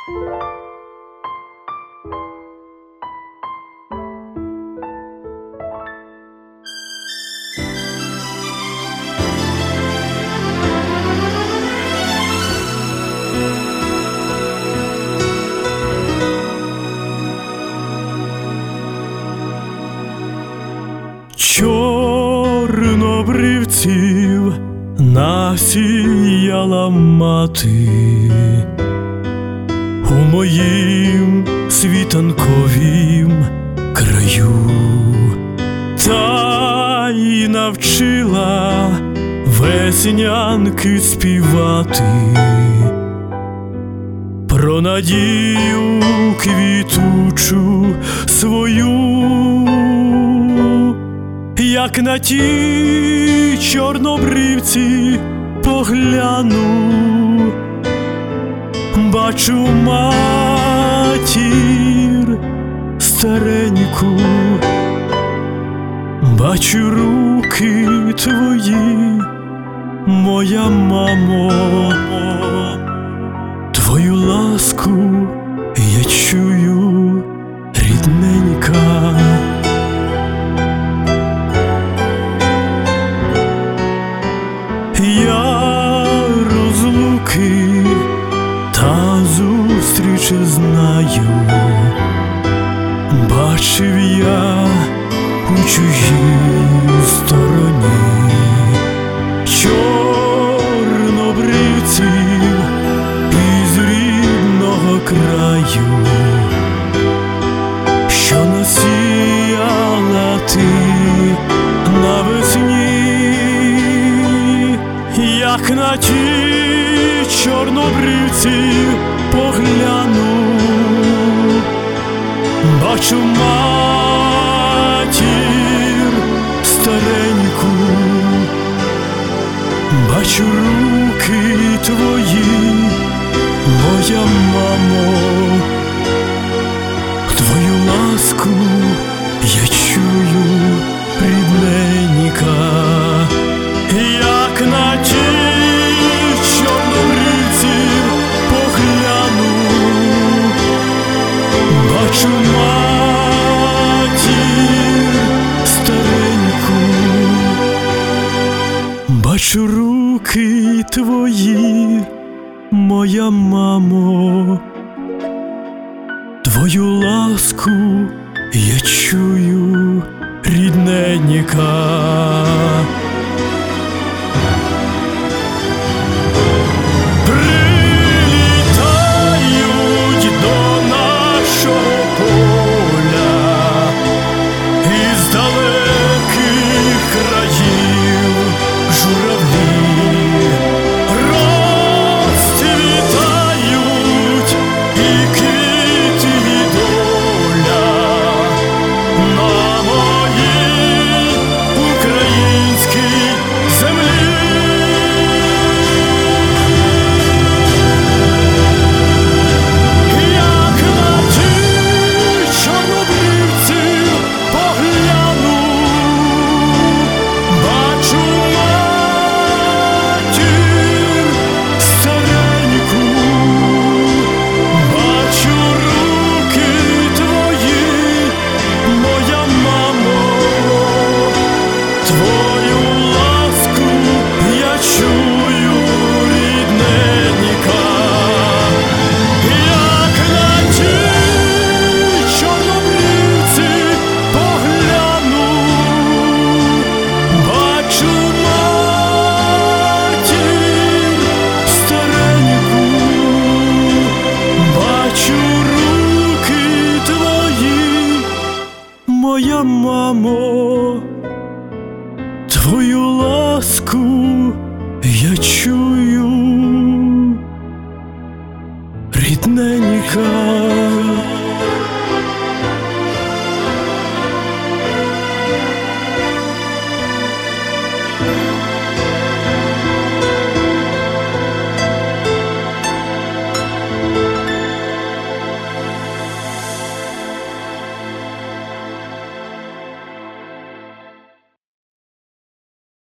Чорнобривців насіяла мати у моїм світанковім краю, та й навчила веснянки співати про надію квітучу свою. Як на ті чорнобривці погляну, бачу матір стареньку, бачу руки твої, моя мамо, твою ласку я чую, рідненька. Я розлуки та зустрічі знаю, бачив я у чужій стороні чорнобривців із рідного краю, що насіяла ти навесні. Як на ті чорнобривці погляну, бачу матір стареньку, бачу руки твої, моя мамо, твою ласку я чую, рідненька. Як на ті чорнобривців погляну, бачу матір стареньку, бачу руки твої, моя мамо, твою ласку я чую, рідненька.